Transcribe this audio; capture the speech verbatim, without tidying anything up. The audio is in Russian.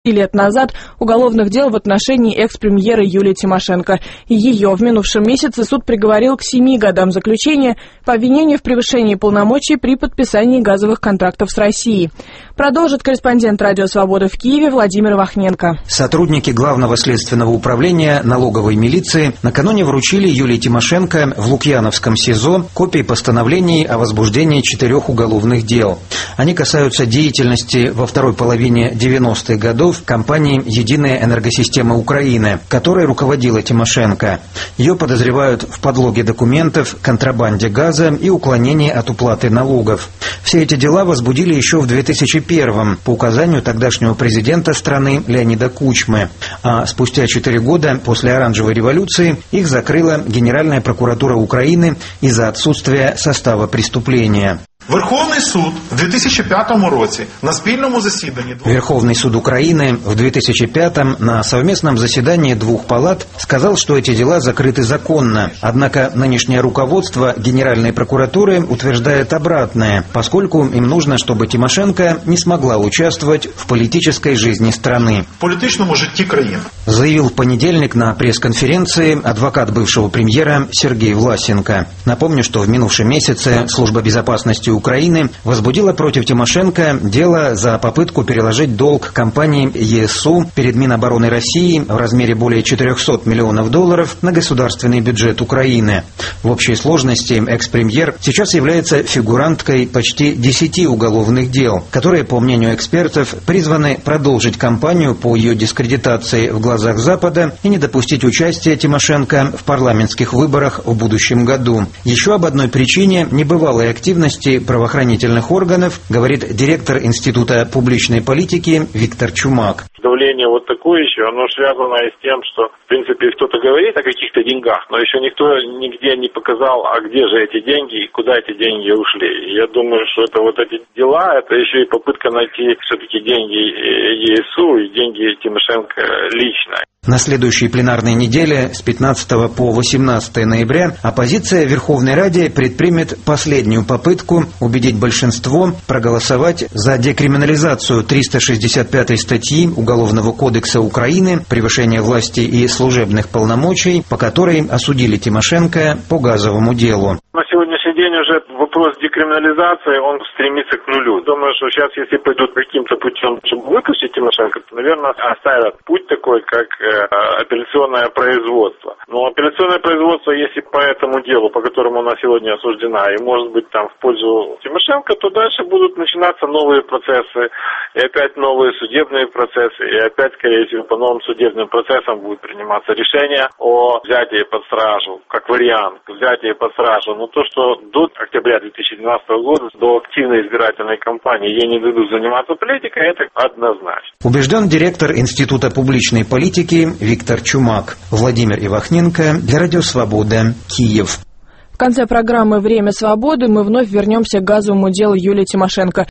лет назад уголовных дел в отношении экс-премьера Юлии Тимошенко. Ее в минувшем месяце суд приговорил к семи годам заключения по обвинению в превышении полномочий при подписании газовых контрактов с Россией. Продолжит корреспондент «Радио Свобода» в Киеве Владимир Вахненко. Сотрудники Главного следственного управления налоговой милиции накануне вручили Юлии Тимошенко в Лукьяновском СИЗО копии постановлений о возбуждении четырех уголовных дел. Они касаются деятельности во второй половине девяностых годов компании «Единая энергосистема Украины», которой руководила Тимошенко. Ее подозревают в подлоге документов, контрабанде газа и уклонении от уплаты налогов. Все эти дела возбудили еще в две тысячи первом по указанию тогдашнего президента страны Леонида Кучмы. А спустя четыре года после Оранжевой революции их закрыла Генеральная прокуратура Украины из-за отсутствия состава преступления. Верховний суд в дві тисячі п'ятому році на спільному засіданні Верховный суд Украины в две тысячи пятом на совместном заседании двух палат сказал, что эти дела закрыты законно. Однако нынешнее руководство Генеральной прокуратуры утверждает обратное, поскольку им нужно, чтобы Тимошенко не смогла участвовать в политической жизни страны. В політичному житті країни. Заявил в понедельник на пресс-конференции адвокат бывшего премьера Сергей Власенко. Напомню, что в минувшем месяце Служба безопасности Украины возбудила против Тимошенко дело за попытку переложить долг компании ЕСУ перед Минобороны России в размере более четырехсот миллионов долларов на государственный бюджет Украины. В общей сложности экс-премьер сейчас является фигуранткой почти десяти уголовных дел, которые, по мнению экспертов, призваны продолжить кампанию по ее дискредитации в глазах Запада и не допустить участия Тимошенко в парламентских выборах в будущем году. Еще об одной причине небывалой активности правоохранительных органов говорит директор Института публичной политики Виктор Чумак. Давление вот такое еще, оно связано и с тем, что, в принципе, кто-то говорит о каких-то деньгах, но еще никто нигде не показал, а где же эти деньги и куда эти деньги ушли. И я думаю, что это вот эти дела, это еще и попытка найти все-таки деньги ЕСУ и деньги Тимошенко лично. На следующей пленарной неделе с пятнадцатого по восемнадцатое ноября оппозиция в Верховной Раде предпримет последнюю попытку убедить большинство проголосовать за декриминализацию триста шестьдесят пятой статьи Уголовного кодекса Украины «Превышение власти и служебных полномочий», по которой осудили Тимошенко по газовому делу. На сегодняшний день уже вопрос декриминализации, он стремится к нулю. Думаю, что сейчас, если пойдут каким-то путем, чтобы выпустить Тимошенко, то, наверное, оставят путь такой, как э, апелляционное производство. Но апелляционное производство, если по этому делу, по которому она сегодня осуждена, и может быть там в пользу Тимошенко, то дальше будут начинаться новые процессы, и опять новые судебные процессы, и опять, скорее всего, по новым судебным процессам будет приниматься решение о взятии под стражу, как вариант, взятие под стражу. Но то, что до октября две тысячи двенадцатого года, до активной избирательной кампании ей не дадут заниматься политикой, это однозначно. Убежден директор Института публичной политики Виктор Чумак. Владимир Ивахненко для Радио Свобода, Киев. В конце программы «Время свободы» мы вновь вернемся к газовому делу Юлии Тимошенко.